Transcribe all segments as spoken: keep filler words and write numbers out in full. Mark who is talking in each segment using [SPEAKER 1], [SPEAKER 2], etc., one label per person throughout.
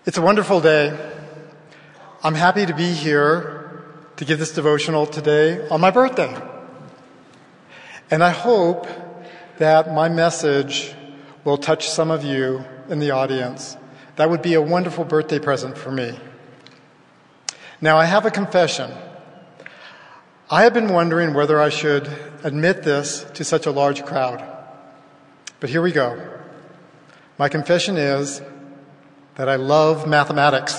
[SPEAKER 1] It's a wonderful day. I'm happy to be here to give this devotional today on my birthday. And I hope that my message will touch some of you in the audience. That would be a wonderful birthday present for me. Now, I have a confession. I have been wondering whether I should admit this to such a large crowd. But here we go. My confession is that I love mathematics.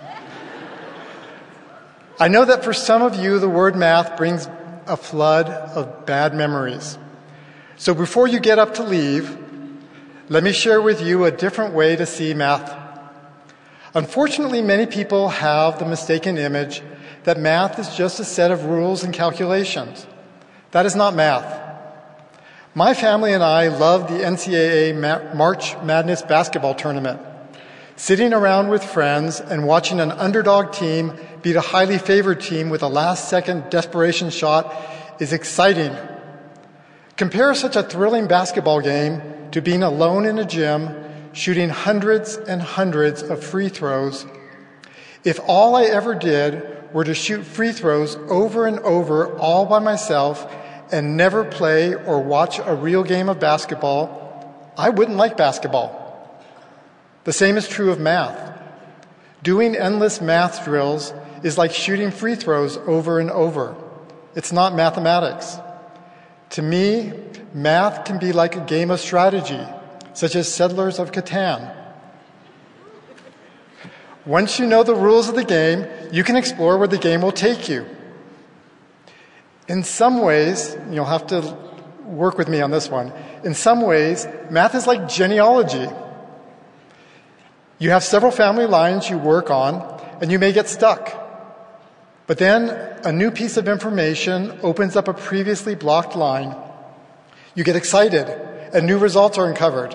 [SPEAKER 1] I know that for some of you, the word math brings a flood of bad memories. So before you get up to leave, let me share with you a different way to see math. Unfortunately, many people have the mistaken image that math is just a set of rules and calculations. That is not math. My family and I loved the N C double A March Madness basketball tournament. Sitting around with friends and watching an underdog team beat a highly favored team with a last-second desperation shot is exciting. Compare such a thrilling basketball game to being alone in a gym, shooting hundreds and hundreds of free throws. If all I ever did were to shoot free throws over and over all by myself and never play or watch a real game of basketball, I wouldn't like basketball. The same is true of math. Doing endless math drills is like shooting free throws over and over. It's not mathematics. To me, math can be like a game of strategy, such as Settlers of Catan. Once you know the rules of the game, you can explore where the game will take you. In some ways, you'll have to work with me on this one. In some ways, math is like genealogy. You have several family lines you work on, and you may get stuck. But then a new piece of information opens up a previously blocked line. You get excited, and new results are uncovered.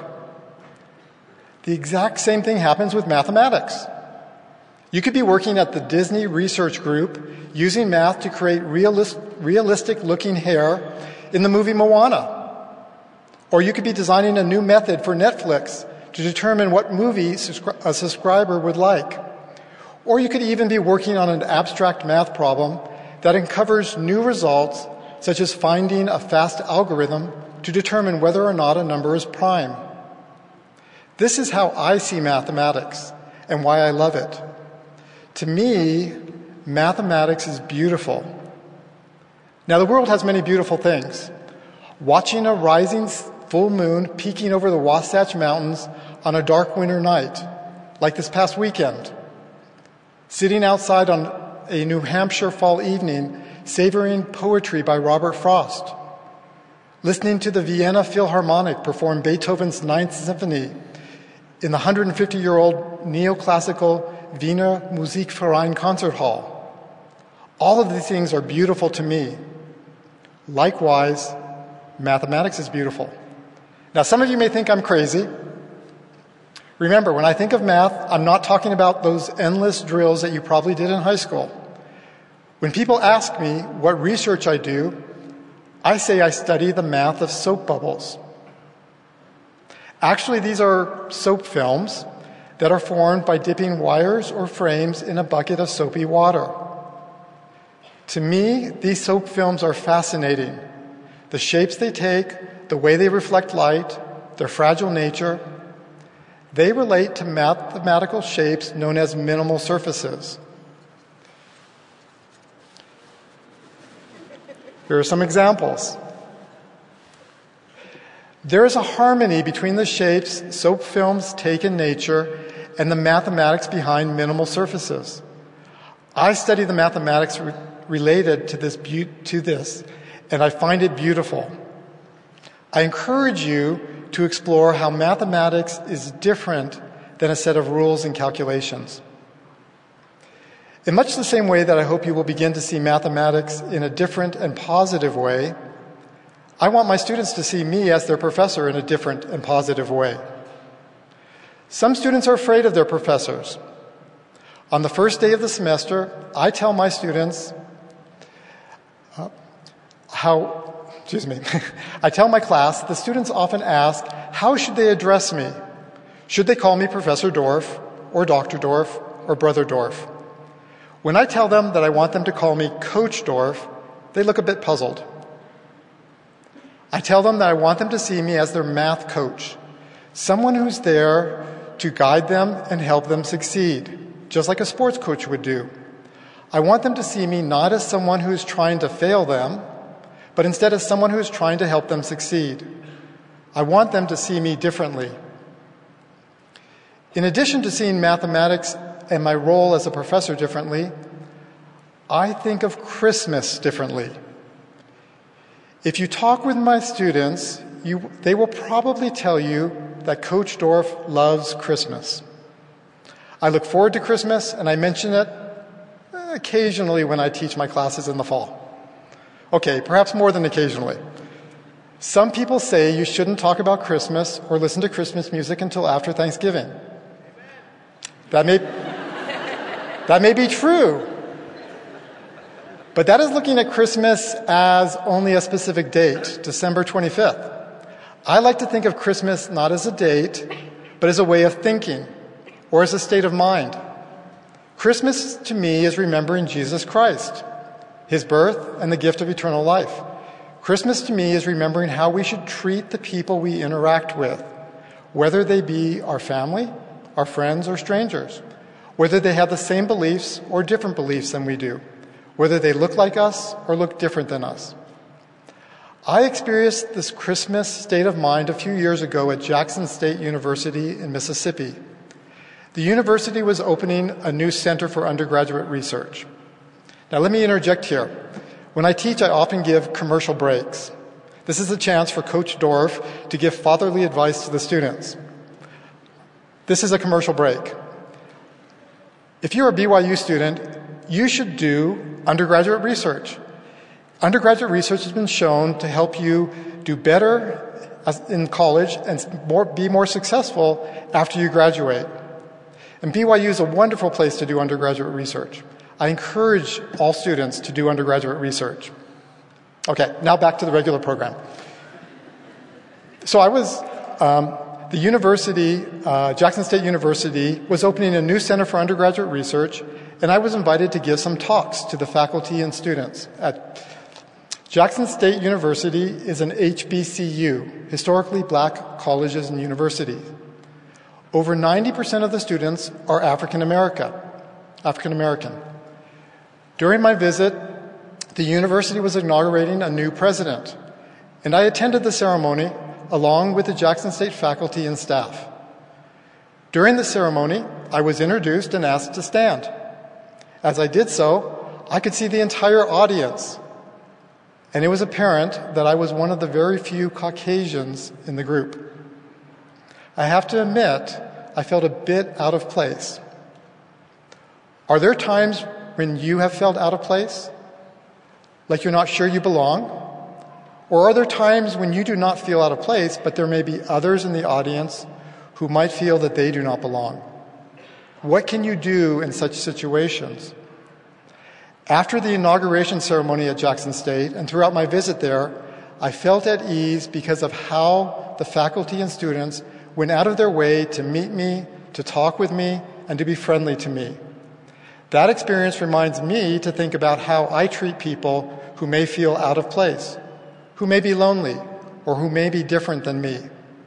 [SPEAKER 1] The exact same thing happens with mathematics. You could be working at the Disney Research Group using math to create realist, realistic-looking hair in the movie Moana. Or you could be designing a new method for Netflix to determine what movie a subscriber would like. Or you could even be working on an abstract math problem that uncovers new results, such as finding a fast algorithm to determine whether or not a number is prime. This is how I see mathematics and why I love it. To me, mathematics is beautiful. Now, the world has many beautiful things. Watching a rising full moon peeking over the Wasatch Mountains on a dark winter night, like this past weekend. Sitting outside on a New Hampshire fall evening, savoring poetry by Robert Frost. Listening to the Vienna Philharmonic perform Beethoven's Ninth Symphony in the one hundred fifty-year-old neoclassical Wiener Musikverein Concert Hall. All of these things are beautiful to me. Likewise, mathematics is beautiful. Now, some of you may think I'm crazy. Remember, when I think of math, I'm not talking about those endless drills that you probably did in high school. When people ask me what research I do, I say I study the math of soap bubbles. Actually, these are soap films that are formed by dipping wires or frames in a bucket of soapy water. To me, these soap films are fascinating. The shapes they take, the way they reflect light, their fragile nature, they relate to mathematical shapes known as minimal surfaces. Here are some examples. There is a harmony between the shapes soap films take in nature and the mathematics behind minimal surfaces. I study the mathematics re- related to this, be- to this, and I find it beautiful. I encourage you to explore how mathematics is different than a set of rules and calculations. In much the same way that I hope you will begin to see mathematics in a different and positive way, I want my students to see me as their professor in a different and positive way. Some students are afraid of their professors. On the first day of the semester, I tell my students uh, how Excuse me. I tell my class, the students often ask, how should they address me? Should they call me Professor Dorff or Doctor Dorf or Brother Dorf. When I tell them that I want them to call me Coach Dorf, they look a bit puzzled. I tell them that I want them to see me as their math coach, someone who's there to guide them and help them succeed, just like a sports coach would do. I want them to see me not as someone who's trying to fail them, but instead as someone who's trying to help them succeed. I want them to see me differently. In addition to seeing mathematics and my role as a professor differently, I think of Christmas differently. If you talk with my students, you, they will probably tell you that Coach Dorf loves Christmas. I look forward to Christmas, and I mention it occasionally when I teach my classes in the fall. Okay, perhaps more than occasionally. Some people say you shouldn't talk about Christmas or listen to Christmas music until after Thanksgiving. That may, that may be true. But that is looking at Christmas as only a specific date, December twenty-fifth. I like to think of Christmas not as a date, but as a way of thinking, or as a state of mind. Christmas to me is remembering Jesus Christ, his birth and the gift of eternal life. Christmas to me is remembering how we should treat the people we interact with, whether they be our family, our friends, or strangers, whether they have the same beliefs or different beliefs than we do, whether they look like us or look different than us. I experienced this Christmas state of mind a few years ago at Jackson State University in Mississippi. The university was opening a new center for undergraduate research. Now, let me interject here. When I teach, I often give commercial breaks. This is a chance for Coach Dorf to give fatherly advice to the students. This is a commercial break. If you're a B Y U student, you should do undergraduate research. Undergraduate research has been shown to help you do better in college and more, be more successful after you graduate. And B Y U is a wonderful place to do undergraduate research. I encourage all students to do undergraduate research. Okay, now back to the regular program. So I was, um, the university, uh, Jackson State University, was opening a new center for undergraduate research, and I was invited to give some talks to the faculty and students. At Jackson State University is an H B C U, historically black colleges and universities. Over ninety percent of the students are African American. African American. During my visit, the university was inaugurating a new president, and I attended the ceremony along with the Jackson State faculty and staff. During the ceremony, I was introduced and asked to stand. As I did so, I could see the entire audience, and it was apparent that I was one of the very few Caucasians in the group. I have to admit, I felt a bit out of place. Are there times when you have felt out of place? Like you're not sure you belong? Or are there times when you do not feel out of place, but there may be others in the audience who might feel that they do not belong? What can you do in such situations? After the inauguration ceremony at Jackson State and throughout my visit there, I felt at ease because of how the faculty and students went out of their way to meet me, to talk with me, and to be friendly to me. That experience reminds me to think about how I treat people who may feel out of place, who may be lonely, or who may be different than me.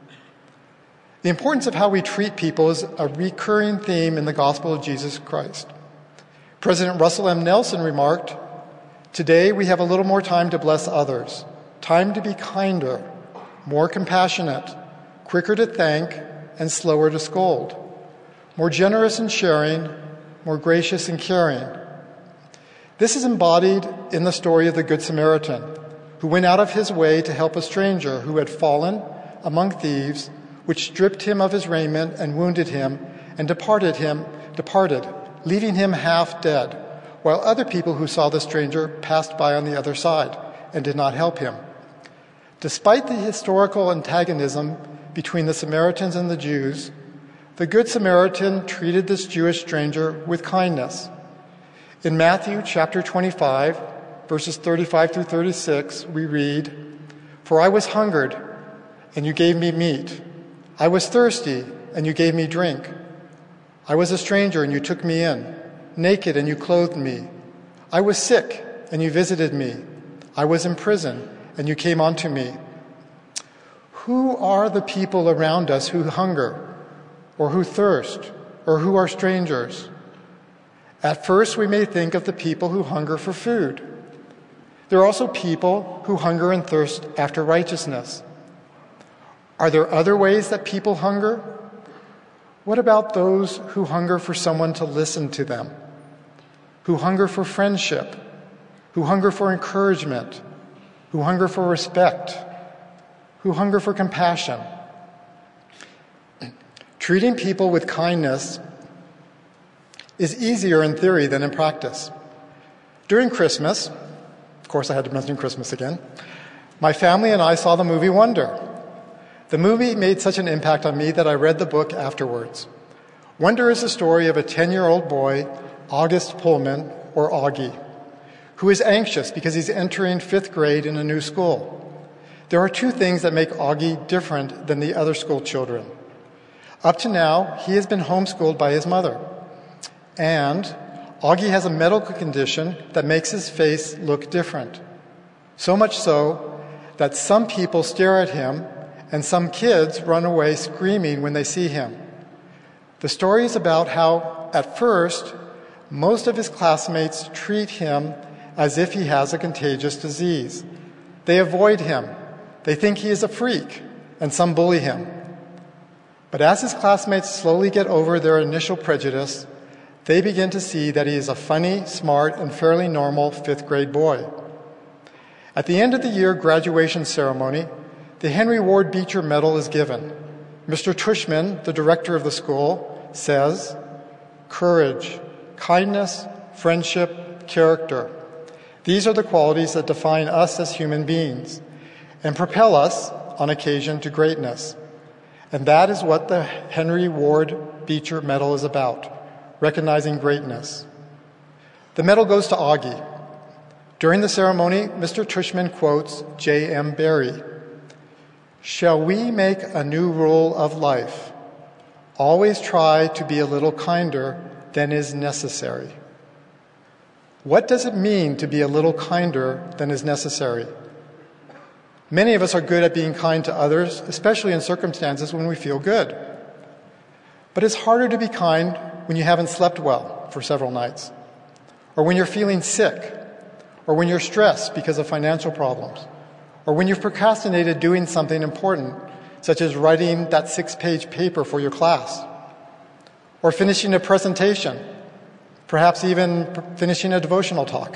[SPEAKER 1] The importance of how we treat people is a recurring theme in the gospel of Jesus Christ. President Russell M. Nelson remarked, "Today we have a little more time to bless others, time to be kinder, more compassionate, quicker to thank, and slower to scold, more generous in sharing, more gracious in caring." This is embodied in the story of the Good Samaritan, who went out of his way to help a stranger who had fallen among thieves, which stripped him of his raiment and wounded him, and departed him, departed, leaving him half dead, while other people who saw the stranger passed by on the other side and did not help him. Despite the historical antagonism between the Samaritans and the Jews, the Good Samaritan treated this Jewish stranger with kindness. In Matthew chapter twenty-five, verses thirty-five through thirty-six, we read, "For I was hungered, and you gave me meat. I was thirsty, and you gave me drink. I was a stranger and you took me in, naked and you clothed me. I was sick and you visited me. I was in prison and you came unto me. Who are the people around us who hunger or who thirst or who are strangers? At first, we may think of the people who hunger for food. There are also people who hunger and thirst after righteousness. Are there other ways that people hunger? What about those who hunger for someone to listen to them, who hunger for friendship, who hunger for encouragement, who hunger for respect, who hunger for compassion? Treating people with kindness is easier in theory than in practice. During Christmas, of course I had to mention Christmas again, my family and I saw the movie Wonder. The movie made such an impact on me that I read the book afterwards. Wonder is the story of a ten-year-old boy, August Pullman, or Augie, who is anxious because he's entering fifth grade in a new school. There are two things that make Augie different than the other school children. Up to now, he has been homeschooled by his mother. And Augie has a medical condition that makes his face look different. So much so that some people stare at him and some kids run away screaming when they see him. The story is about how, at first, most of his classmates treat him as if he has a contagious disease. They avoid him. They think he is a freak, and some bully him. But as his classmates slowly get over their initial prejudice, they begin to see that he is a funny, smart, and fairly normal fifth grade boy. At the end of the year graduation ceremony, the Henry Ward Beecher Medal is given. Mister Tushman, the director of the school, says, "Courage, kindness, friendship, character. These are the qualities that define us as human beings and propel us, on occasion, to greatness." And that is what the Henry Ward Beecher Medal is about, recognizing greatness. The medal goes to Augie. During the ceremony, Mister Tushman quotes J M Barrie. "Shall we make a new rule of life? Always try to be a little kinder than is necessary." What does it mean to be a little kinder than is necessary? Many of us are good at being kind to others, especially in circumstances when we feel good. But it's harder to be kind when you haven't slept well for several nights, or when you're feeling sick, or when you're stressed because of financial problems, or when you've procrastinated doing something important, such as writing that six-page paper for your class, or finishing a presentation, perhaps even finishing a devotional talk.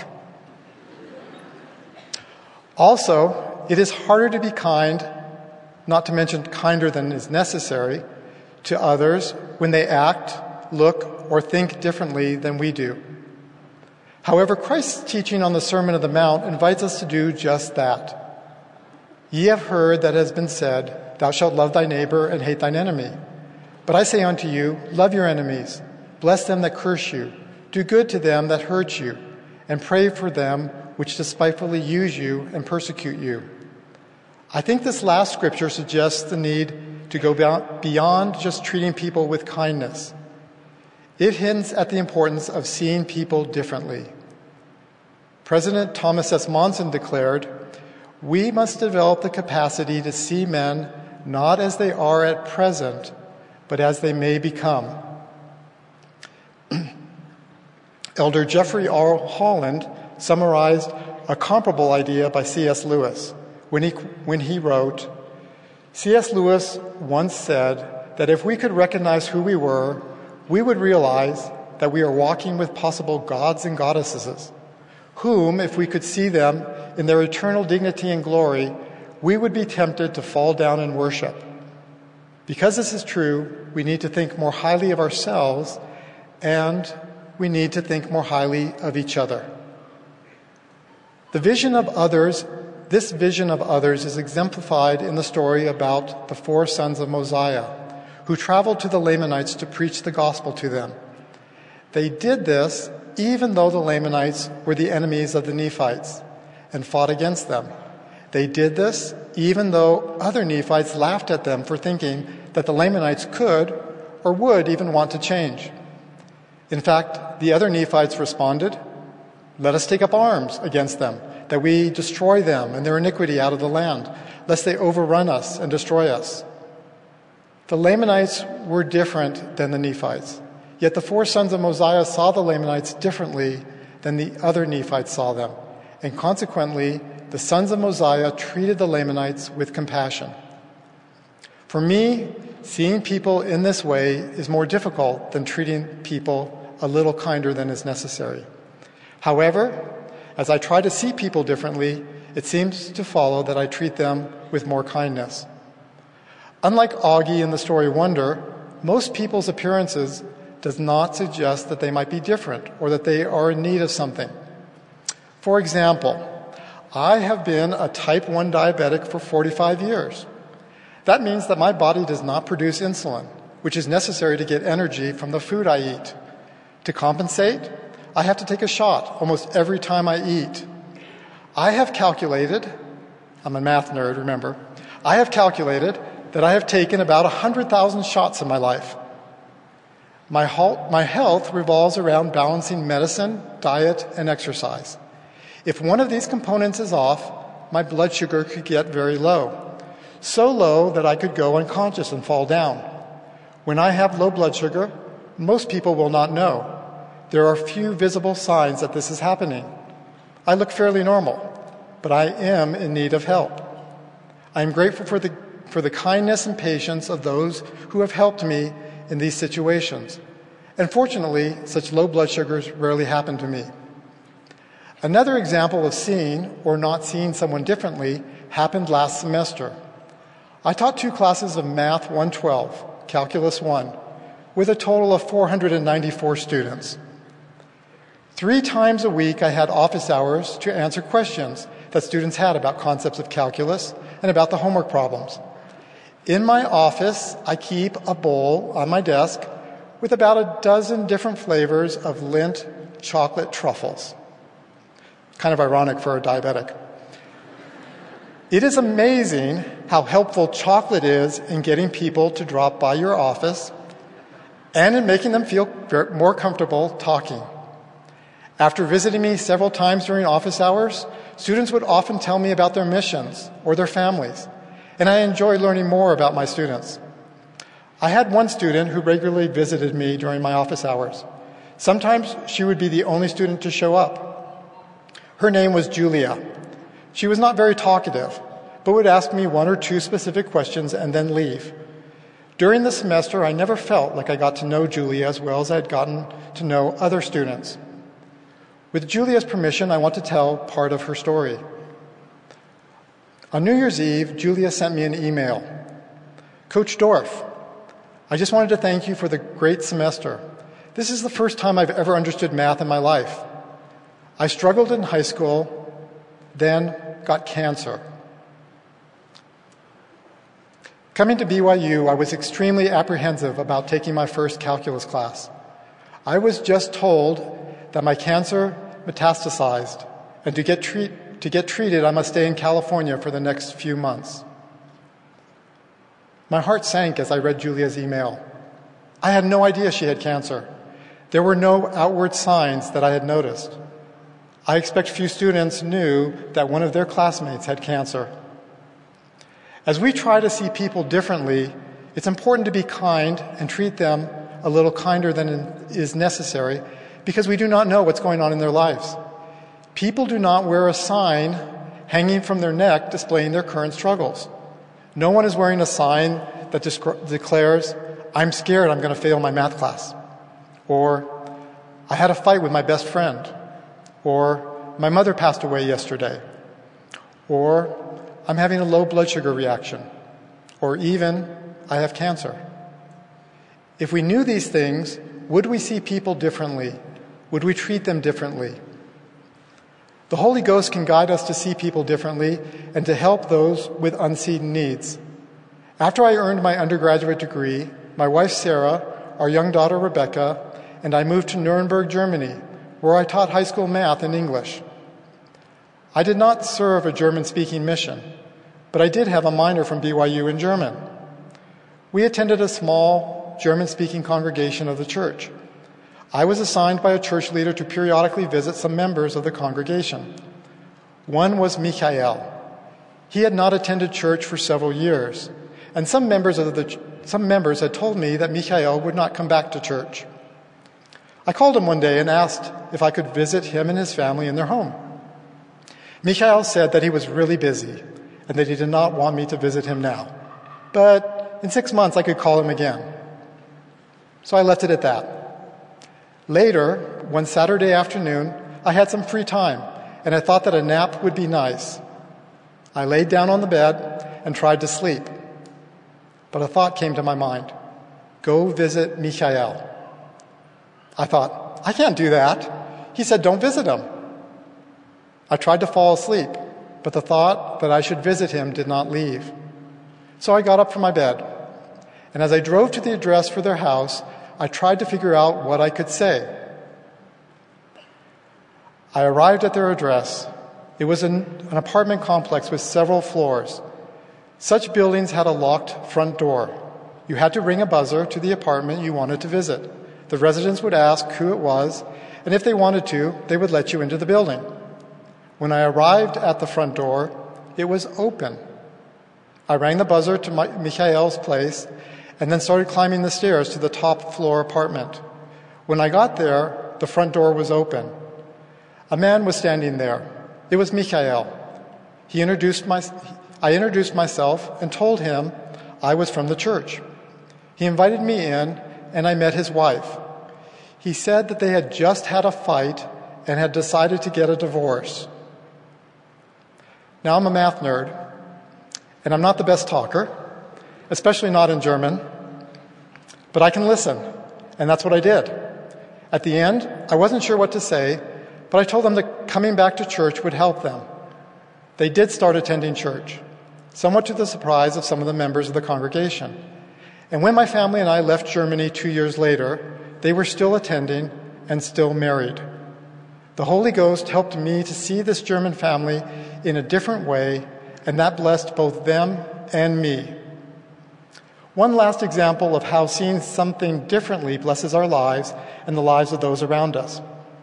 [SPEAKER 1] Also, it is harder to be kind, not to mention kinder than is necessary, to others when they act, look, or think differently than we do. However, Christ's teaching on the Sermon on the Mount invites us to do just that. "Ye have heard that it has been said, Thou shalt love thy neighbor and hate thine enemy. But I say unto you, love your enemies, bless them that curse you, do good to them that hurt you, and pray for them which despitefully use you and persecute you." I think this last scripture suggests the need to go beyond just treating people with kindness. It hints at the importance of seeing people differently. President Thomas S. Monson declared, "We must develop the capacity to see men not as they are at present, but as they may become." Elder Jeffrey R. Holland summarized a comparable idea by C S Lewis when he, when he wrote, C S Lewis once said that if we could recognize who we were, we would realize that we are walking with possible gods and goddesses, whom, if we could see them in their eternal dignity and glory, we would be tempted to fall down and worship. Because this is true, we need to think more highly of ourselves, and we need to think more highly of each other. The vision of others, this vision of others is exemplified in the story about the four sons of Mosiah, who traveled to the Lamanites to preach the gospel to them. They did this even though the Lamanites were the enemies of the Nephites and fought against them. They did this even though other Nephites laughed at them for thinking that the Lamanites could or would even want to change. In fact, the other Nephites responded, "Let us take up arms against them, that we destroy them and their iniquity out of the land, lest they overrun us and destroy us." The Lamanites were different than the Nephites, yet the four sons of Mosiah saw the Lamanites differently than the other Nephites saw them, and consequently, the sons of Mosiah treated the Lamanites with compassion. For me, seeing people in this way is more difficult than treating people a little kinder than is necessary. However, as I try to see people differently, it seems to follow that I treat them with more kindness. Unlike Augie in the story Wonder, most people's appearances does not suggest that they might be different or that they are in need of something. For example, I have been a type one diabetic for forty-five years. That means that my body does not produce insulin, which is necessary to get energy from the food I eat. To compensate, I have to take a shot almost every time I eat. I have calculated, I'm a math nerd, remember, I have calculated that I have taken about one hundred thousand shots in my life. My, ho- my health revolves around balancing medicine, diet, and exercise. If one of these components is off, my blood sugar could get very low, so low that I could go unconscious and fall down. When I have low blood sugar, most people will not know. There are few visible signs that this is happening. I look fairly normal, but I am in need of help. I am grateful for the, for the kindness and patience of those who have helped me in these situations. And fortunately, such low blood sugars rarely happen to me. Another example of seeing or not seeing someone differently happened last semester. I taught two classes of Math one twelve, Calculus one, with a total of four hundred ninety-four students. Three times a week I had office hours to answer questions that students had about concepts of calculus and about the homework problems. In my office, I keep a bowl on my desk with about a dozen different flavors of Lindt chocolate truffles. Kind of ironic for a diabetic. It is amazing how helpful chocolate is in getting people to drop by your office and in making them feel more comfortable talking. After visiting me several times during office hours, students would often tell me about their missions or their families, and I enjoy learning more about my students. I had one student who regularly visited me during my office hours. Sometimes she would be the only student to show up. Her name was Julia. She was not very talkative, but would ask me one or two specific questions and then leave. During the semester, I never felt like I got to know Julia as well as I had gotten to know other students. With Julia's permission, I want to tell part of her story. On New Year's Eve, Julia sent me an email. Coach Dorff, I just wanted to thank you for the great semester. This is the first time I've ever understood math in my life. I struggled in high school, then got cancer. Coming to B Y U, I was extremely apprehensive about taking my first calculus class. I was just told that my cancer metastasized, and to get, treat, to get treated, I must stay in California for the next few months. My heart sank as I read Julia's email. I had no idea she had cancer. There were no outward signs that I had noticed. I expect few students knew that one of their classmates had cancer. As we try to see people differently, it's important to be kind and treat them a little kinder than is necessary because we do not know what's going on in their lives. People do not wear a sign hanging from their neck displaying their current struggles. No one is wearing a sign that descri- declares, "I'm scared I'm going to fail my math class," or "I had a fight with my best friend," or "My mother passed away yesterday," or "I'm having a low blood sugar reaction," or even "I have cancer." If we knew these things, would we see people differently? Would we treat them differently? The Holy Ghost can guide us to see people differently and to help those with unseen needs. After I earned my undergraduate degree, my wife Sarah, our young daughter Rebecca, and I moved to Nuremberg, Germany, where I taught high school math and English. I did not serve a German-speaking mission, but I did have a minor from B Y U in German. We attended a small German-speaking congregation of the church. I was assigned by a church leader to periodically visit some members of the congregation. One was Michael. He had not attended church for several years, and some members of the some members had told me that Michael would not come back to church. I called him one day and asked if I could visit him and his family in their home. Michael said that he was really busy and that he did not want me to visit him now, but in six months I could call him again. So I left it at that. Later, one Saturday afternoon, I had some free time, and I thought that a nap would be nice. I laid down on the bed and tried to sleep. But a thought came to my mind. Go visit Michael. I thought, I can't do that. He said, don't visit him. I tried to fall asleep, but the thought that I should visit him did not leave. So I got up from my bed, and as I drove to the address for their house, I tried to figure out what I could say. I arrived at their address. It was an, an apartment complex with several floors. Such buildings had a locked front door. You had to ring a buzzer to the apartment you wanted to visit. The residents would ask who it was, and if they wanted to, they would let you into the building. When I arrived at the front door, it was open. I rang the buzzer to my, Michael's place and then started climbing the stairs to the top floor apartment. When I got there, the front door was open. A man was standing there. It was Michael. He introduced my, I introduced myself and told him I was from the church. He invited me in, and I met his wife. He said that they had just had a fight and had decided to get a divorce. Now, I'm a math nerd, and I'm not the best talker, especially not in German, but I can listen, and that's what I did. At the end, I wasn't sure what to say, but I told them that coming back to church would help them. They did start attending church, somewhat to the surprise of some of the members of the congregation. And when my family and I left Germany two years later, they were still attending and still married. The Holy Ghost helped me to see this German family in a different way, and that blessed both them and me. One last example of how seeing something differently blesses our lives and the lives of those around us.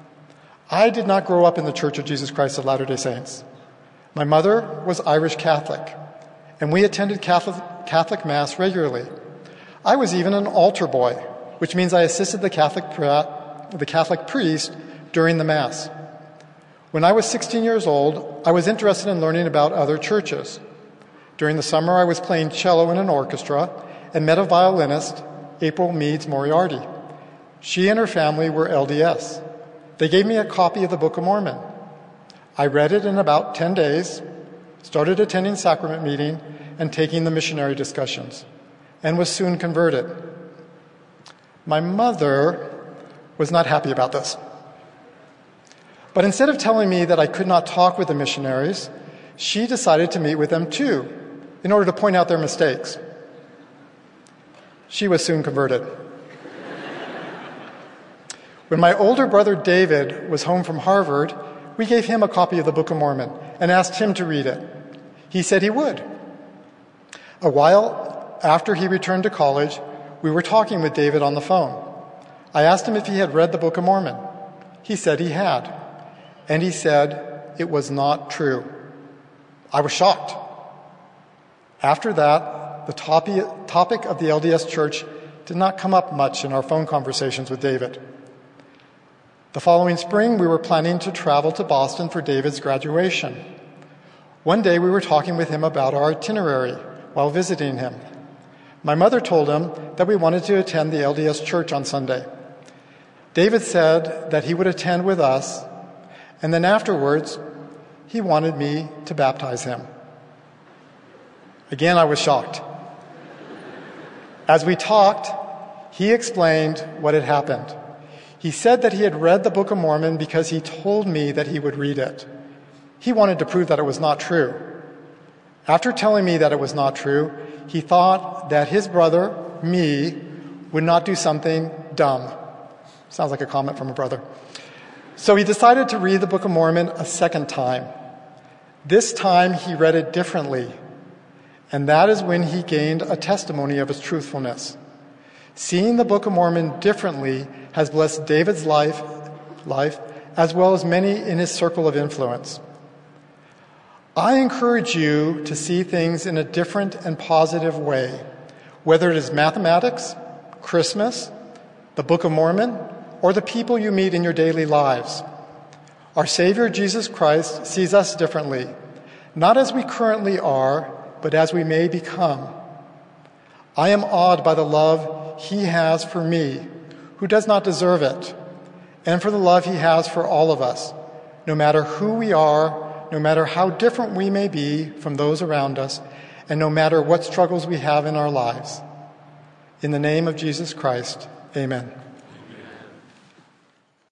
[SPEAKER 1] I did not grow up in the Church of Jesus Christ of Latter-day Saints. My mother was Irish Catholic, and we attended Catholic, Catholic Mass regularly. I was even an altar boy, which means I assisted the Catholic, the Catholic priest during the Mass. When I was sixteen years old, I was interested in learning about other churches. During the summer, I was playing cello in an orchestra and met a violinist, April Meads Moriarty. She and her family were L D S. They gave me a copy of the Book of Mormon. I read it in about ten days, started attending sacrament meeting and taking the missionary discussions, and was soon converted. My mother was not happy about this. But instead of telling me that I could not talk with the missionaries, she decided to meet with them too, in order to point out their mistakes. She was soon converted. When my older brother David was home from Harvard, we gave him a copy of the Book of Mormon and asked him to read it. He said he would. A while after he returned to college, we were talking with David on the phone. I asked him if he had read the Book of Mormon. He said he had. And he said it was not true. I was shocked. After that, the topic of the L D S Church did not come up much in our phone conversations with David. The following spring, we were planning to travel to Boston for David's graduation. One day, we were talking with him about our itinerary while visiting him. My mother told him that we wanted to attend the L D S Church on Sunday. David said that he would attend with us, and then afterwards, he wanted me to baptize him. Again, I was shocked. As we talked, he explained what had happened. He said that he had read the Book of Mormon because he told me that he would read it. He wanted to prove that it was not true. After telling me that it was not true, he thought that his brother, me, would not do something dumb. Sounds like a comment from a brother. So he decided to read the Book of Mormon a second time. This time he read it differently, and that is when he gained a testimony of its truthfulness. Seeing the Book of Mormon differently has blessed David's life, life as well as many in his circle of influence. I encourage you to see things in a different and positive way, whether it is mathematics, Christmas, the Book of Mormon, or the people you meet in your daily lives. Our Savior, Jesus Christ, sees us differently, not as we currently are, but as we may become. I am awed by the love he has for me, who does not deserve it, and for the love he has for all of us, no matter who we are, no matter how different we may be from those around us, and no matter what struggles we have in our lives. In the name of Jesus Christ, amen.